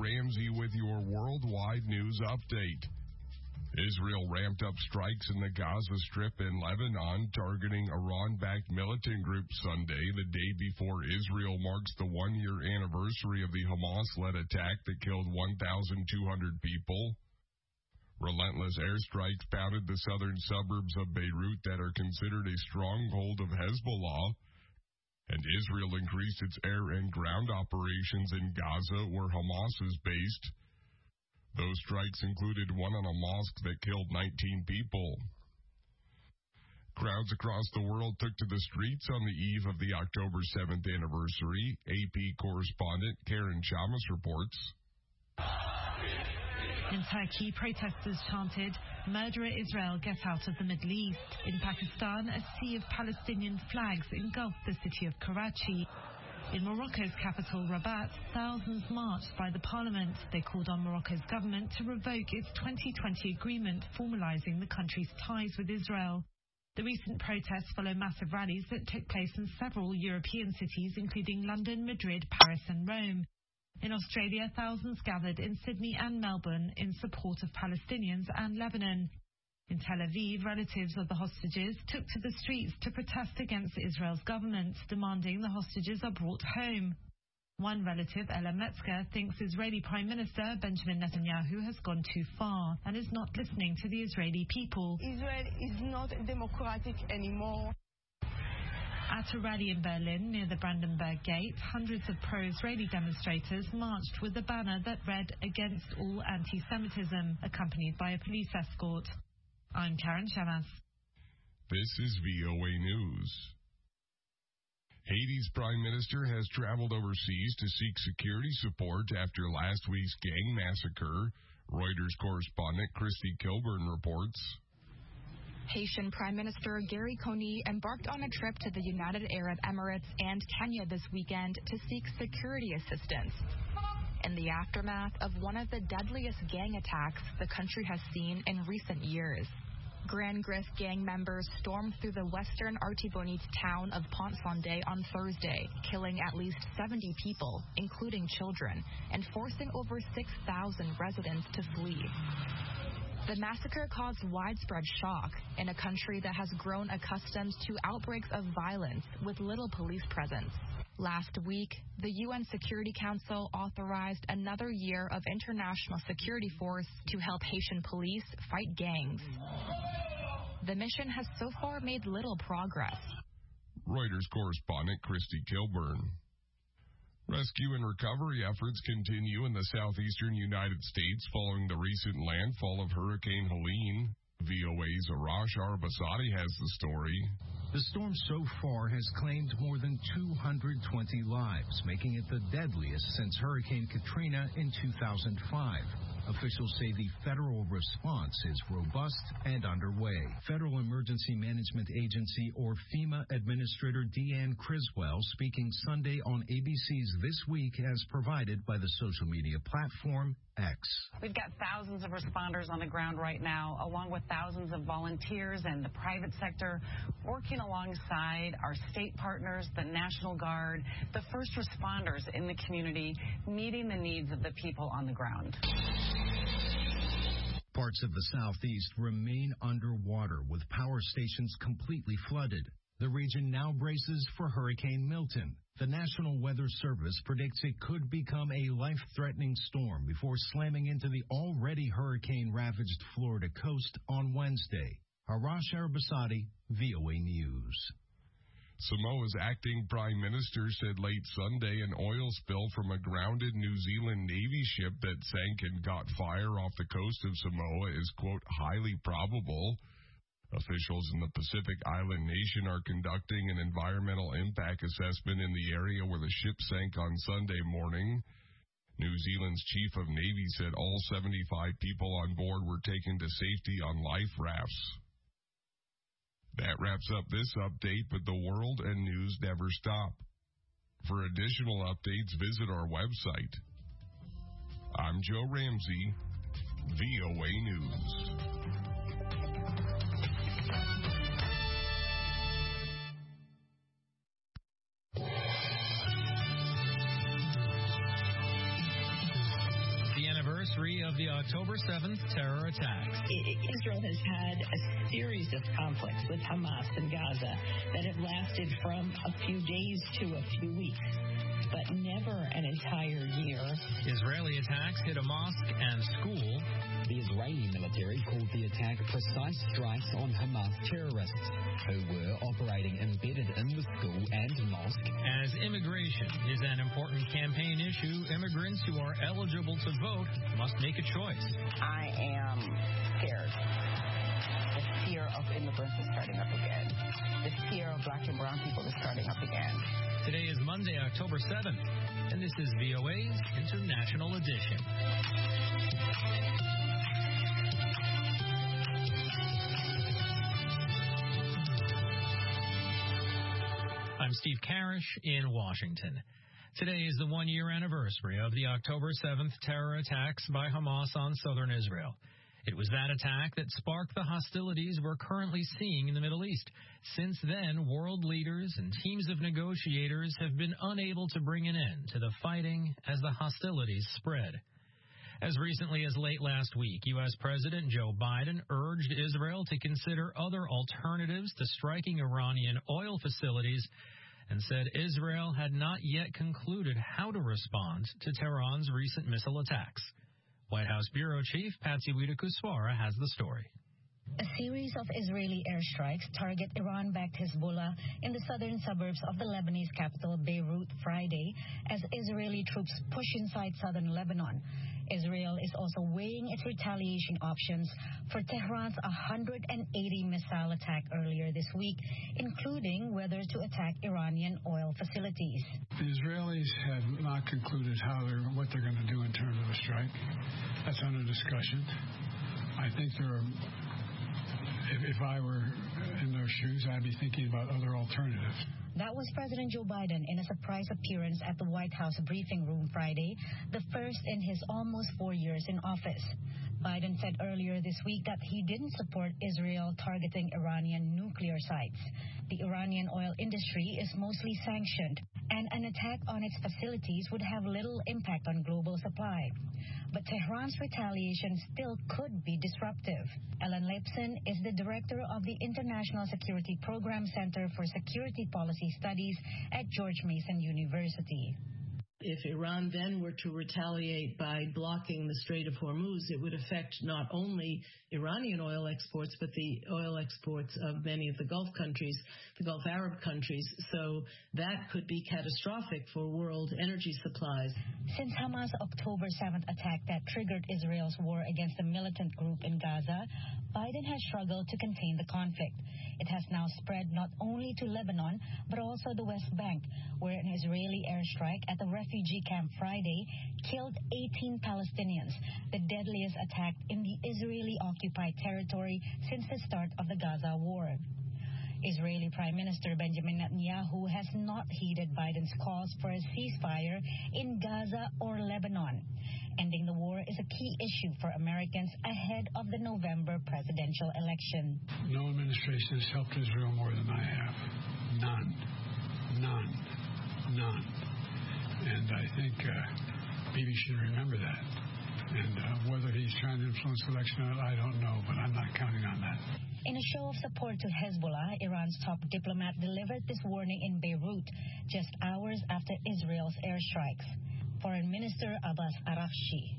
Ramsey with your worldwide news update. Israel ramped up strikes in the Gaza Strip in Lebanon, targeting Iran-backed militant group Sunday, the day before Israel marks the one-year anniversary of the Hamas-led attack that killed 1,200 people. Relentless airstrikes pounded the southern suburbs of Beirut that are considered a stronghold of Hezbollah, and Israel increased its air and ground operations in Gaza, where Hamas is based. Those strikes included one on a mosque that killed 19 people. Crowds across the world took to the streets on the eve of the October 7th anniversary. AP correspondent Karen Chamas reports. In Turkey, protesters chanted, "Murderer Israel, get out of the Middle East." In Pakistan, a sea of Palestinian flags engulfed the city of Karachi. In Morocco's capital, Rabat, thousands marched by the parliament. They called on Morocco's government to revoke its 2020 agreement formalizing the country's ties with Israel. The recent protests follow massive rallies that took place in several European cities, including London, Madrid, Paris, and Rome. In Australia, thousands gathered in Sydney and Melbourne in support of Palestinians and Lebanon. In Tel Aviv, relatives of the hostages took to the streets to protest against Israel's government, demanding the hostages are brought home. One relative, Ella Metzger, thinks Israeli Prime Minister Benjamin Netanyahu has gone too far and is not listening to the Israeli people. Israel is not democratic anymore. At a rally in Berlin near the Brandenburg Gate, hundreds of pro-Israeli demonstrators marched with a banner that read "Against all anti-Semitism," accompanied by a police escort. I'm Karen Chamas. This is VOA News. Haiti's prime minister has traveled overseas to seek security support after last week's gang massacre. Reuters correspondent Christy Kilburn reports. Haitian Prime Minister Gary Coney embarked on a trip to the United Arab Emirates and Kenya this weekend to seek security assistance. In the aftermath of one of the deadliest gang attacks the country has seen in recent years. Grand Grif gang members stormed through the western Artibonite town of Pont-Sondé on Thursday, killing at least 70 people, including children, and forcing over 6,000 residents to flee. The massacre caused widespread shock in a country that has grown accustomed to outbreaks of violence with little police presence. Last week, the UN Security Council authorized another year of international security force to help Haitian police fight gangs. The mission has so far made little progress. Reuters correspondent Christy Kilburn. Rescue and recovery efforts continue in the southeastern United States following the recent landfall of Hurricane Helene. VOA's Arash Arbasadi has the story. The storm so far has claimed more than 220 lives, making it the deadliest since Hurricane Katrina in 2005. Officials say the federal response is robust and underway. Federal Emergency Management Agency, or FEMA, Administrator Deanne Criswell, speaking Sunday on ABC's This Week, as provided by the social media platform X. We've got thousands of responders on the ground right now, along with thousands of volunteers and the private sector working alongside our state partners, the National Guard, the first responders in the community, meeting the needs of the people on the ground. Parts of the southeast remain underwater, with power stations completely flooded. The region now braces for Hurricane Milton. The National Weather Service predicts it could become a life-threatening storm before slamming into the already hurricane-ravaged Florida coast on Wednesday. Arash Arbasadi, VOA News. Samoa's acting prime minister said late Sunday an oil spill from a grounded New Zealand Navy ship that sank and caught fire off the coast of Samoa is, quote, highly probable. Officials in the Pacific Island nation are conducting an environmental impact assessment in the area where the ship sank on Sunday morning. New Zealand's chief of Navy said all 75 people on board were taken to safety on life rafts. That wraps up this update, but the world and news never stop. For additional updates, visit our website. I'm Joe Ramsey, VOA News. of the October 7th terror attacks. Israel has had a series of conflicts with Hamas in Gaza that have lasted from a few days to a few weeks, but never an entire year. Israeli attacks hit a mosque and school. The Israeli military called the attack precise strikes on Hamas terrorists who were operating embedded in the school and mosque. As immigration is an important campaign issue, immigrants who are eligible to vote must make a choice. I am scared. The fear of immigrants is starting up again. The fear of black and brown people is starting up again. Today is Monday, October 7th, and this is VOA's International Edition. I'm Steve Karish in Washington. Today is the one-year anniversary of the October 7th terror attacks by Hamas on southern Israel. It was that attack that sparked the hostilities we're currently seeing in the Middle East. Since then, world leaders and teams of negotiators have been unable to bring an end to the fighting as the hostilities spread. As recently as late last week, U.S. President Joe Biden urged Israel to consider other alternatives to striking Iranian oil facilities and said Israel had not yet concluded how to respond to Tehran's recent missile attacks. White House Bureau Chief Patsy Widakuswara has the story. A series of Israeli airstrikes target Iran-backed Hezbollah in the southern suburbs of the Lebanese capital Beirut Friday as Israeli troops push inside southern Lebanon. Israel is also weighing its retaliation options for Tehran's 180 missile attack earlier this week, including whether to attack Iranian oil facilities. The Israelis have not concluded what they're going to do in terms of a strike. That's under discussion. I think if I were in their shoes, I'd be thinking about other alternatives. That was President Joe Biden in a surprise appearance at the White House briefing room Friday, the first in his almost 4 years in office. Biden said earlier this week that he didn't support Israel targeting Iranian nuclear sites. The Iranian oil industry is mostly sanctioned, and an attack on its facilities would have little impact on global supply. But Tehran's retaliation still could be disruptive. Ellen Lipson is the director of the International Security Program Center for Security Policy Studies at George Mason University. If Iran then were to retaliate by blocking the Strait of Hormuz, it would affect not only Iranian oil exports, but the oil exports of many of the Gulf countries, the Gulf Arab countries. So that could be catastrophic for world energy supplies. Since Hamas' October 7th attack that triggered Israel's war against the militant group in Gaza, Biden has struggled to contain the conflict. It has now spread not only to Lebanon, but also the West Bank, where an Israeli airstrike at the refugee camp Friday killed 18 Palestinians, the deadliest attack in the Israeli-occupied territory since the start of the Gaza war. Israeli Prime Minister Benjamin Netanyahu has not heeded Biden's calls for a ceasefire in Gaza or Lebanon. Ending the war is a key issue for Americans ahead of the November presidential election. No administration has helped Israel more than I have. None. And I think Bibi should remember that. And whether he's trying to influence the election or not, I don't know, but I'm not counting on that. In a show of support to Hezbollah, Iran's top diplomat delivered this warning in Beirut just hours after Israel's airstrikes. Foreign Minister Abbas Araghchi.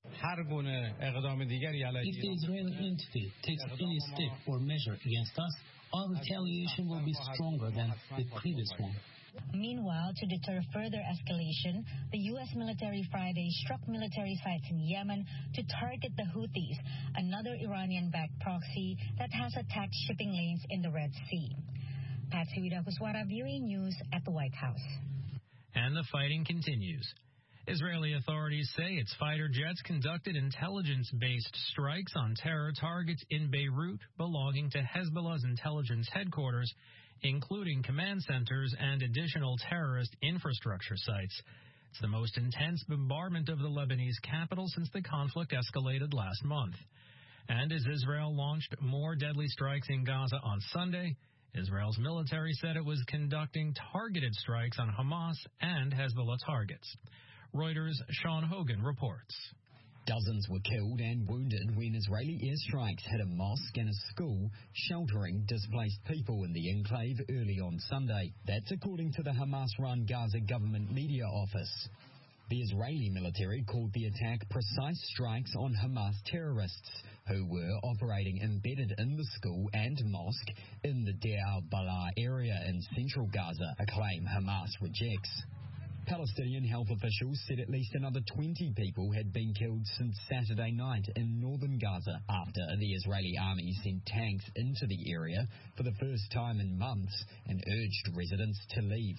If the Israeli entity takes any step or measure against us, our retaliation will be stronger than the previous one. Meanwhile, to deter further escalation, the U.S. military Friday struck military sites in Yemen to target the Houthis, another Iranian-backed proxy that has attacked shipping lanes in the Red Sea. Patsy Widakuswara, VOA News at the White House. And the fighting continues. Israeli authorities say its fighter jets conducted intelligence-based strikes on terror targets in Beirut belonging to Hezbollah's intelligence headquarters, including command centers and additional terrorist infrastructure sites. It's the most intense bombardment of the Lebanese capital since the conflict escalated last month. And as Israel launched more deadly strikes in Gaza on Sunday, Israel's military said it was conducting targeted strikes on Hamas and Hezbollah targets. Reuters' Sean Hogan reports. Dozens were killed and wounded when Israeli airstrikes hit a mosque and a school sheltering displaced people in the enclave early on Sunday. That's according to the Hamas-run Gaza government media office. The Israeli military called the attack precise strikes on Hamas terrorists who were operating embedded in the school and mosque in the Deir al-Balah area in central Gaza, a claim Hamas rejects. Palestinian health officials said at least another 20 people had been killed since Saturday night in northern Gaza after the Israeli army sent tanks into the area for the first time in months and urged residents to leave.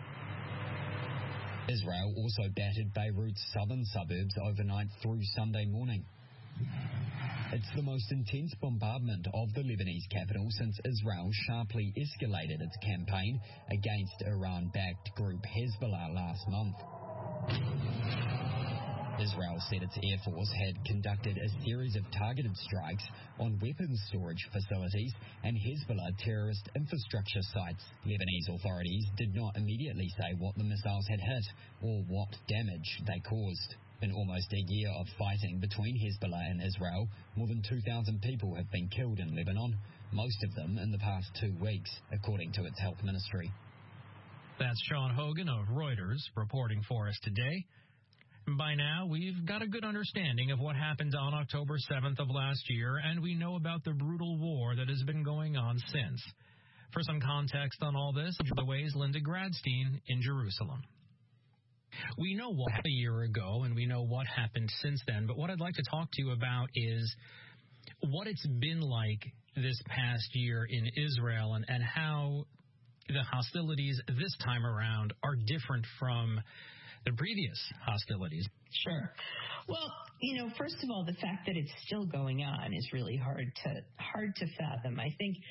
Israel also battered Beirut's southern suburbs overnight through Sunday morning. It's the most intense bombardment of the Lebanese capital since Israel sharply escalated its campaign against Iran-backed group Hezbollah last month. Israel said its Air Force had conducted a series of targeted strikes on weapons storage facilities and Hezbollah terrorist infrastructure sites. Lebanese authorities did not immediately say what the missiles had hit or what damage they caused. In almost a year of fighting between Hezbollah and Israel, more than 2,000 people have been killed in Lebanon, most of them in the past 2 weeks, according to its health ministry. That's Sean Hogan of Reuters reporting for us today. By now, we've got a good understanding of what happened on October 7th of last year, and we know about the brutal war that has been going on since. For some context on all this, the ways Linda Gradstein in Jerusalem. We know what happened a year ago, and we know what happened since then, but what I'd like to talk to you about is what it's been like this past year in Israel and how the hostilities this time around are different from the previous hostilities. Sure. Well, first of all, the fact that it's still going on is really hard to fathom. I think,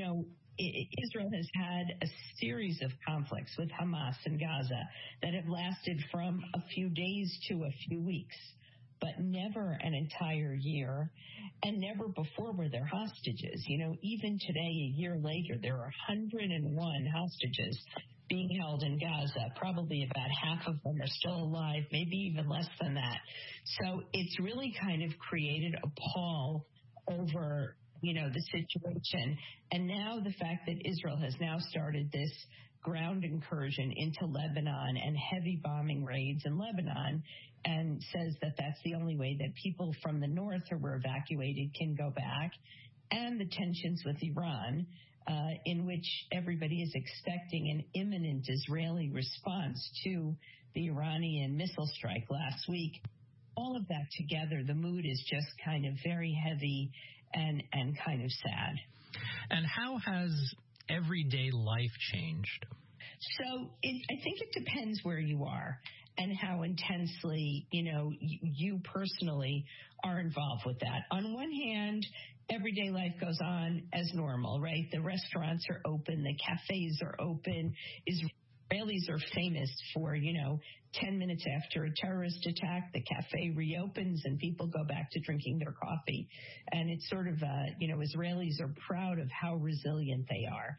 Israel has had a series of conflicts with Hamas in Gaza that have lasted from a few days to a few weeks, but never an entire year, and never before were there hostages. Even today, a year later, there are 101 hostages being held in Gaza. Probably about half of them are still alive, maybe even less than that. So it's really kind of created a pall over the situation. And now the fact that Israel has now started this ground incursion into Lebanon and heavy bombing raids in Lebanon and says that that's the only way that people from the north who were evacuated can go back, and the tensions with Iran, in which everybody is expecting an imminent Israeli response to the Iranian missile strike last week. All of that together, the mood is just kind of very heavy and kind of sad. And how has everyday life changed? So I think it depends where you are and how intensely, you personally are involved with that. On one hand, everyday life goes on as normal, right? The restaurants are open, the cafes are open. Israelis are famous for, 10 minutes after a terrorist attack, the cafe reopens and people go back to drinking their coffee. And it's sort of, Israelis are proud of how resilient they are.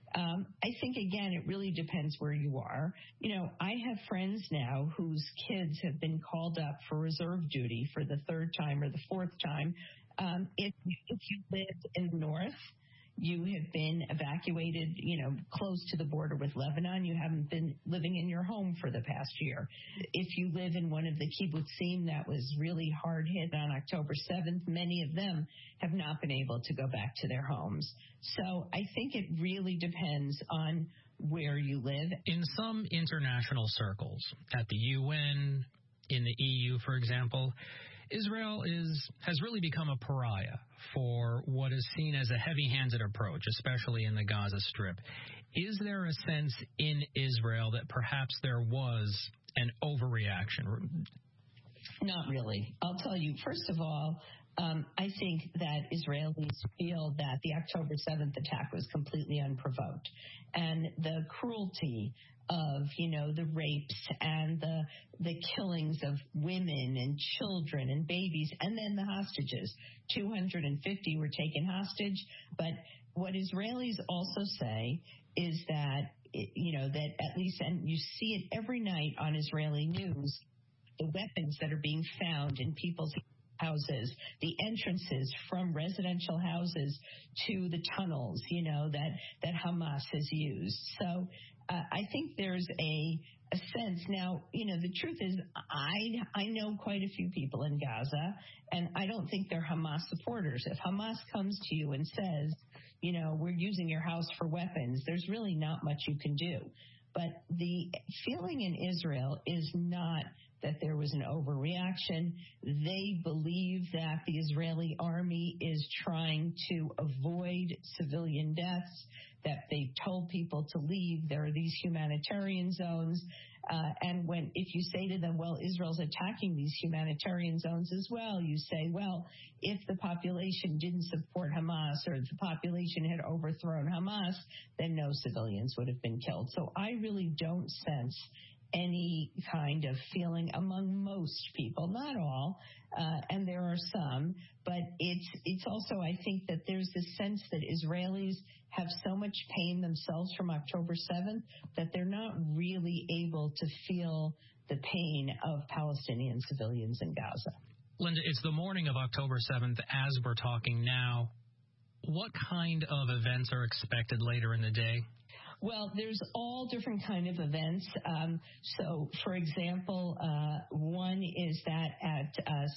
I think, again, it really depends where you are. I have friends now whose kids have been called up for reserve duty for the third time or the fourth time. If you live in the north, you have been evacuated, close to the border with Lebanon. You haven't been living in your home for the past year. If you live in one of the kibbutzim that was really hard hit on October 7th, many of them have not been able to go back to their homes. So I think it really depends on where you live. In some international circles, at the UN, in the EU, for example, Israel has really become a pariah for what is seen as a heavy-handed approach, especially in the Gaza Strip. Is there a sense in Israel that perhaps there was an overreaction? Not really. I'll tell you, first of all, I think that Israelis feel that the October 7th attack was completely unprovoked. And the cruelty of, the rapes and the killings of women and children and babies, and then the hostages. 250 were taken hostage. But what Israelis also say is that, that at least, and you see it every night on Israeli news, the weapons that are being found in people's houses, the entrances from residential houses to the tunnels, that Hamas has used. So I think there's a sense now, the truth is I know quite a few people in Gaza, and I don't think they're Hamas supporters. If Hamas comes to you and says, we're using your house for weapons, there's really not much you can do. But the feeling in Israel is not that there was an overreaction. They believe that the Israeli army is trying to avoid civilian deaths, that they've told people to leave. There are these humanitarian zones. And if you say to them, well, Israel's attacking these humanitarian zones as well, you say, well, if the population didn't support Hamas or if the population had overthrown Hamas, then no civilians would have been killed. So I really don't sense any kind of feeling among most people, not all, and there are some, but it's also, I think, that there's this sense that Israelis have so much pain themselves from October 7th that they're not really able to feel the pain of Palestinian civilians in Gaza. Linda, it's the morning of October 7th as we're talking now. What kind of events are expected later in the day? Well, there's all different kind of events. So, for example, one is that at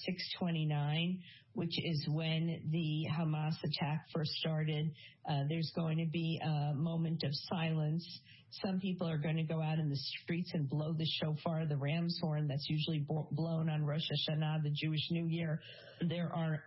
6:29, which is when the Hamas attack first started, there's going to be a moment of silence. Some people are going to go out in the streets and blow the shofar, the ram's horn that's usually blown on Rosh Hashanah, the Jewish New Year. There are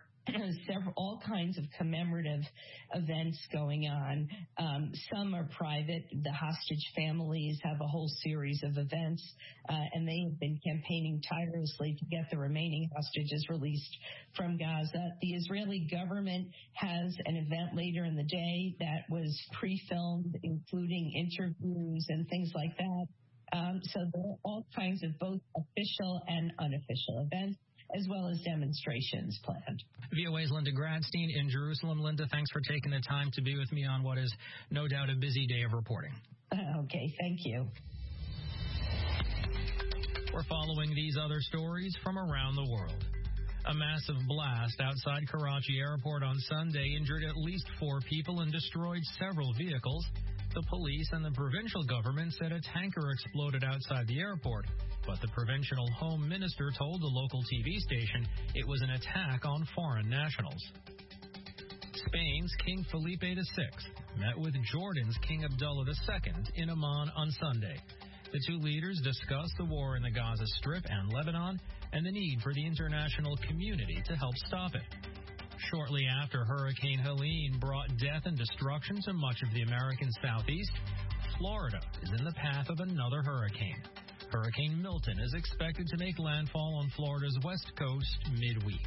all kinds of commemorative events going on. Some are private. The hostage families have a whole series of events, and they have been campaigning tirelessly to get the remaining hostages released from Gaza. The Israeli government has an event later in the day that was pre-filmed, including interviews and things like that. So there are all kinds of both official and unofficial events, as well as demonstrations planned. VOA's Linda Gradstein in Jerusalem. Linda, thanks for taking the time to be with me on what is no doubt a busy day of reporting. Okay, thank you. We're following these other stories from around the world. A massive blast outside Karachi Airport on Sunday injured at least 4 people and destroyed several vehicles. The police and the provincial government said a tanker exploded outside the airport, but the provincial home minister told the local TV station it was an attack on foreign nationals. Spain's King Felipe VI met with Jordan's King Abdullah II in Amman on Sunday. The two leaders discussed the war in the Gaza Strip and Lebanon and the need for the international community to help stop it. Shortly after Hurricane Helene brought death and destruction to much of the American Southeast, Florida is in the path of another hurricane. Hurricane Milton is expected to make landfall on Florida's west coast midweek.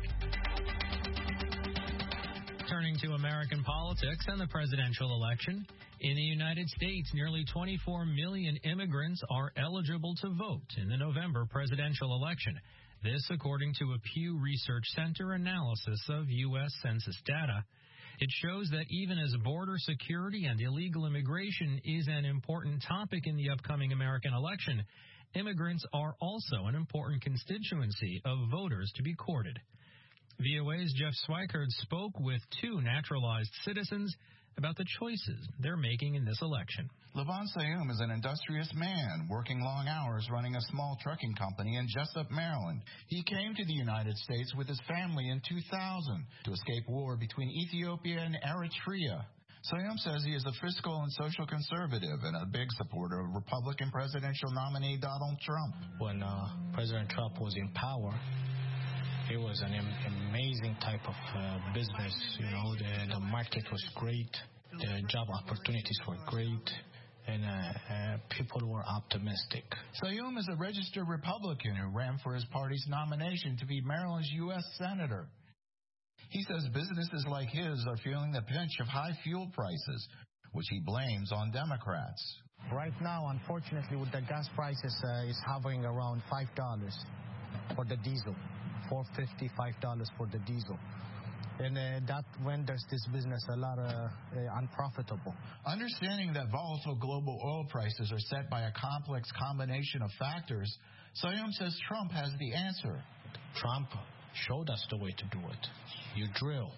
Turning to American politics and the presidential election, in the United States, nearly 24 million immigrants are eligible to vote in the November presidential election. This, according to a Pew Research Center analysis of U.S. Census data. It shows that even as border security and illegal immigration is an important topic in the upcoming American election, immigrants are also an important constituency of voters to be courted. VOA's Jeff Swikard spoke with 2 naturalized citizens about the choices they're making in this election. Laban Sayum is an industrious man working long hours running a small trucking company in Jessup, Maryland. He came to the United States with his family in 2000 to escape war between Ethiopia and Eritrea. Sayum says he is a fiscal and social conservative and a big supporter of Republican presidential nominee Donald Trump. When President Trump was in power, it was an amazing type of business. The market was great, the job opportunities were great, and people were optimistic. Sayum is a registered Republican who ran for his party's nomination to be Maryland's U.S. Senator. He says businesses like his are feeling the pinch of high fuel prices, which he blames on Democrats. Right now, unfortunately, with the gas prices, is hovering around $5 for the diesel. $4.50, $5 for the diesel. And that renders this business a lot unprofitable. Understanding that volatile global oil prices are set by a complex combination of factors, Sayom says Trump has the answer. Trump showed us the way to do it. You drill,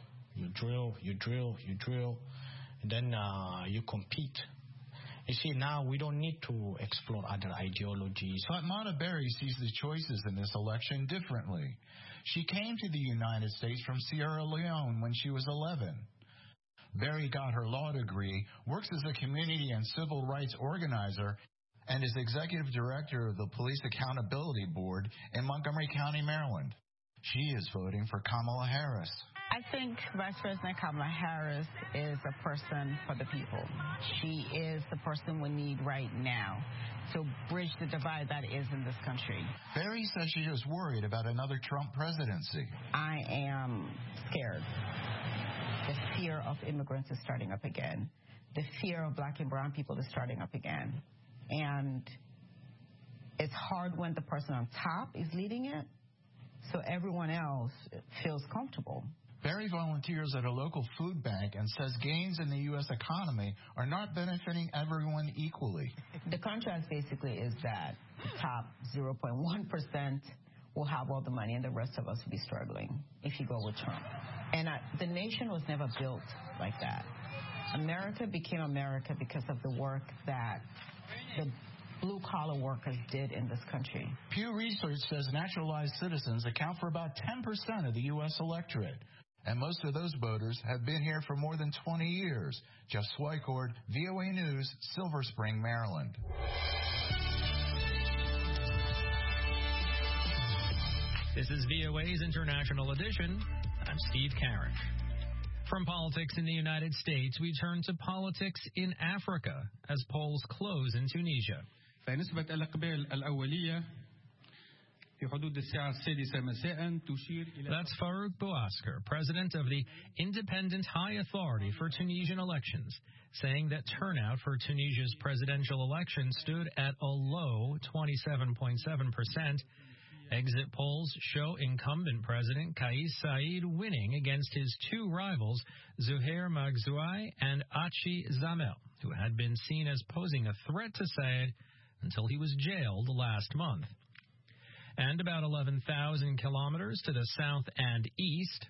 and then you compete. You see, now we don't need to explore other ideologies. Fatmata Berry sees the choices in this election differently. She came to the United States from Sierra Leone when she was 11. Berry got her law degree, works as a community and civil rights organizer, and is executive director of the Police Accountability Board in Montgomery County, Maryland. She is voting for Kamala Harris. I think Vice President Kamala Harris is a person for the people. She is the person we need right now to bridge the divide that is in this country. Berry says she is worried about another Trump presidency. I am scared. The fear of immigrants is starting up again. The fear of black and brown people is starting up again. And it's hard when the person on top is leading it, so everyone else feels comfortable. Berry volunteers at a local food bank and says gains in the U.S. economy are not benefiting everyone equally. The contrast basically is that the top 0.1% will have all the money and the rest of us will be struggling if you go with Trump. And the nation was never built like that. America became America because of the work that the blue-collar workers did in this country. Pew Research says naturalized citizens account for about 10% of the U.S. electorate. And most of those voters have been here for more than 20 years. Jeff Swicord, VOA News, Silver Spring, Maryland. This is VOA's International Edition. I'm Steve Karish. From politics in the United States, we turn to politics in Africa as polls close in Tunisia. فنسبة الأقبال الأولية في حدود الساعة 6 مساء تشير إلى. That's Farouk Bouasker, president of the Independent High Authority for Tunisian Elections, saying that turnout for Tunisia's presidential election stood at a low 27.7%. Exit polls show incumbent President Kais Saied winning against his two rivals, Zouhair Maghzoui and Achi Zamel, who had been seen as posing a threat to Saied until he was jailed last month. And about 11,000 kilometers to the south and east,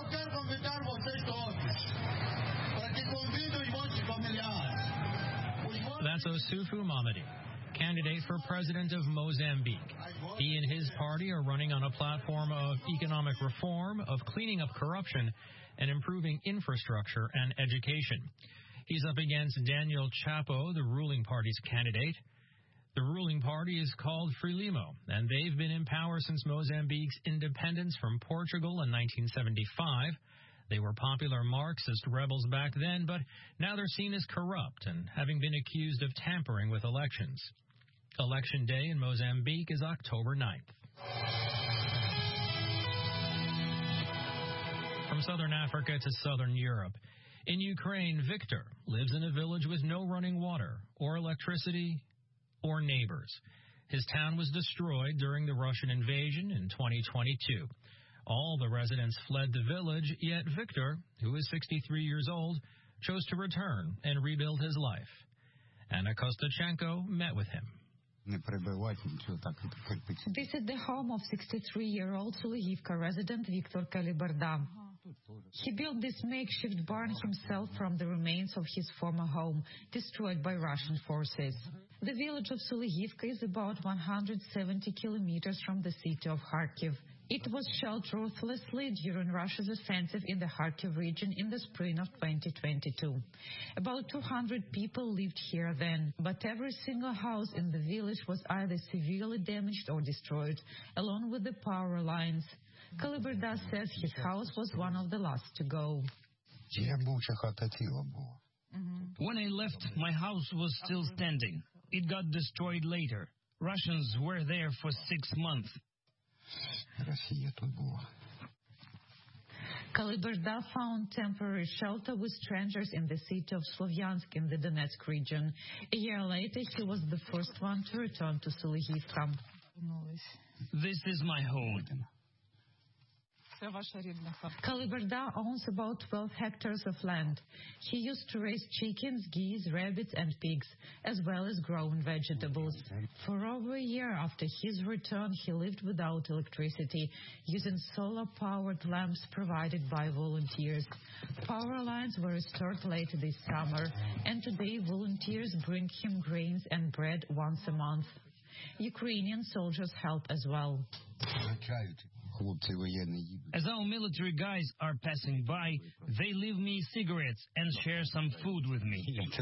that's Oussoufou Mamadi, candidate for president of Mozambique. He and his party are running on a platform of economic reform, of cleaning up corruption, and improving infrastructure and education. He's up against Daniel Chapo, the ruling party's candidate. The ruling party is called Frelimo, and they've been in power since Mozambique's independence from Portugal in 1975. They were popular Marxist rebels back then, but now they're seen as corrupt and having been accused of tampering with elections. Election day in Mozambique is October 9th. From southern Africa to southern Europe. In Ukraine, Victor lives in a village with no running water or electricity or neighbors. His town was destroyed during the Russian invasion in 2022. All the residents fled the village, yet Victor, who is 63 years old, chose to return and rebuild his life. Anna Kostachenko met with him. This is the home of 63-year-old Sulihivka resident Viktor Kalibarda. He built this makeshift barn himself from the remains of his former home, destroyed by Russian forces. The village of Sulihivka is about 170 kilometers from the city of Kharkiv. It was shelled ruthlessly during Russia's offensive in the Kharkiv region in the spring of 2022. About 200 people lived here then, but every single house in the village was either severely damaged or destroyed, along with the power lines. Kalibarda says his house was one of the last to go. When I left, my house was still standing. It got destroyed later. Russians were there for 6 months. Kalibarda found temporary shelter with strangers in the city of Slovyansk in the Donetsk region. A year later, he was the first one to return to Sulihivka. This is my home. Kalibarda owns about 12 hectares of land. He used to raise chickens, geese, rabbits, and pigs, as well as growing vegetables. For over a year after his return, he lived without electricity, using solar-powered lamps provided by volunteers. Power lines were restored late this summer, and today volunteers bring him grains and bread once a month. Ukrainian soldiers help as well. As our military guys are passing by, they leave me cigarettes and share some food with me.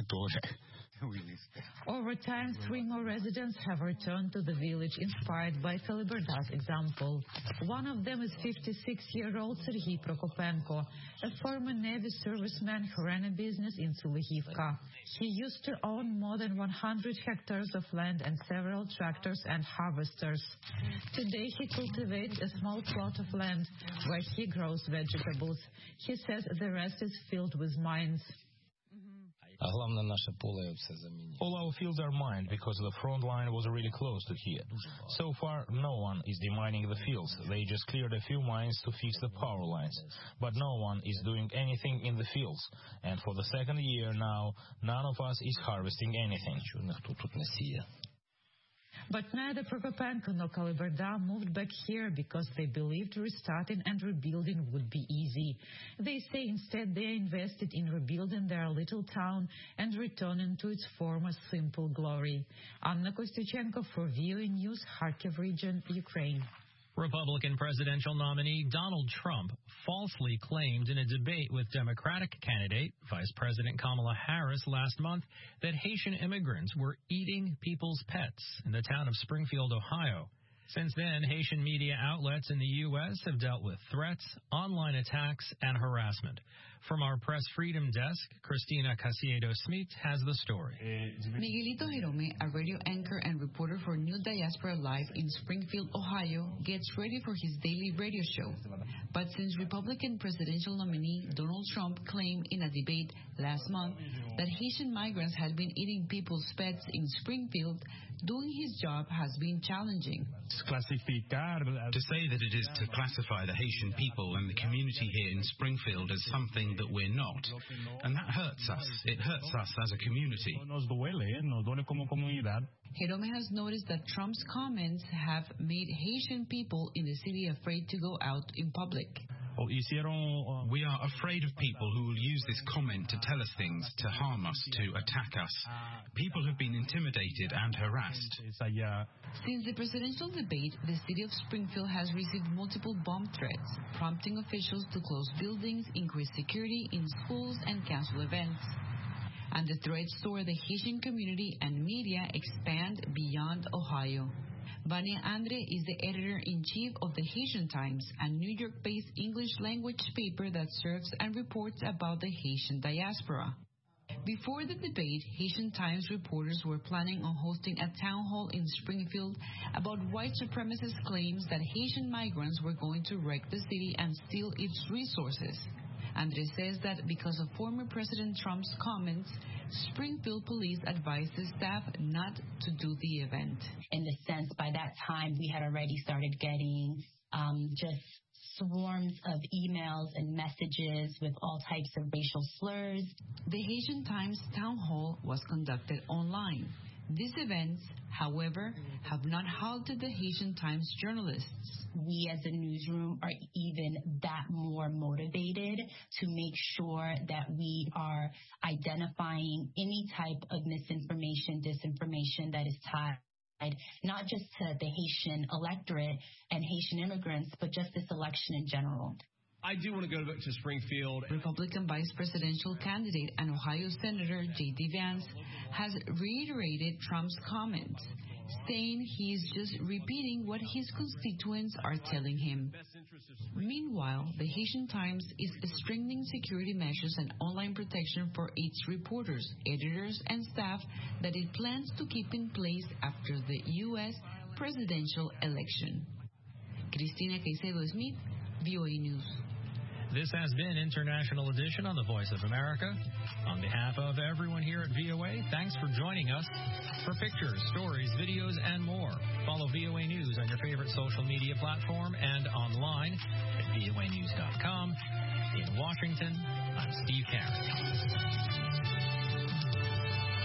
Over time, 3 more residents have returned to the village, inspired by Kalibarda's example. One of them is 56-year-old Serhiy Prokopenko, a former Navy serviceman who ran a business in Sulihivka. He used to own more than 100 hectares of land and several tractors and harvesters. Today, he cultivates a small plot of land where he grows vegetables. He says the rest is filled with mines. All our fields are mined because the front line was really close to here. So far, no one is demining the fields. They just cleared a few mines to fix the power lines. But no one is doing anything in the fields. And for the second year now, none of us is harvesting anything. But neither Prokopenko nor Kalibarda moved back here because they believed restarting and rebuilding would be easy. They say instead they invested in rebuilding their little town and returning to its former simple glory. Anna Kostyuchenko for VOA News, Kharkiv region, Ukraine. Republican presidential nominee Donald Trump falsely claimed in a debate with Democratic candidate Vice President Kamala Harris last month that Haitian immigrants were eating people's pets in the town of Springfield, Ohio. Since then, Haitian media outlets in the U.S. have dealt with threats, online attacks, and harassment. From our Press Freedom Desk, Christina Casiedo-Smith has the story. Miguelito Jerome, a radio anchor and reporter for New Diaspora Live in Springfield, Ohio, gets ready for his daily radio show. But since Republican presidential nominee Donald Trump claimed in a debate last month that Haitian migrants had been eating people's pets in Springfield, doing his job has been challenging. To say that it is to classify the Haitian people and the community here in Springfield as something that we're not, and that hurts us. It hurts us as a community. Jerome has noticed that Trump's comments have made Haitian people in the city afraid to go out in public. We are afraid of people who will use this comment to tell us things, to harm us, to attack us. People have been intimidated and harassed. Since the presidential debate, the city of Springfield has received multiple bomb threats, prompting officials to close buildings, increase security in schools, and cancel events. And the threats toward the Haitian community and media expand beyond Ohio. Vania Andre is the editor-in-chief of the Haitian Times, a New York-based English-language paper that serves and reports about the Haitian diaspora. Before the debate, Haitian Times reporters were planning on hosting a town hall in Springfield about white supremacist claims that Haitian migrants were going to wreck the city and steal its resources. Andre says that because of former President Trump's comments, Springfield police advised the staff not to do the event. In the sense, by that time, we had already started getting just swarms of emails and messages with all types of racial slurs. The Haitian Times town hall was conducted online. These events, however, have not halted the Haitian Times journalists. We as a newsroom are even that more motivated to make sure that we are identifying any type of misinformation, disinformation that is tied not just to the Haitian electorate and Haitian immigrants, but just this election in general. I do want to go back to Springfield. Republican vice presidential candidate and Ohio Senator J.D. Vance has reiterated Trump's comments, saying he's just repeating what his constituents are telling him. Meanwhile, the Haitian Times is strengthening security measures and online protection for its reporters, editors, and staff that it plans to keep in place after the U.S. presidential election. Cristina Caicedo-Smith, VOA News. This has been International Edition on the Voice of America. On behalf of everyone here at VOA, thanks for joining us. For pictures, stories, videos, and more, follow VOA News on your favorite social media platform and online at voanews.com. In Washington, I'm Steve Carey.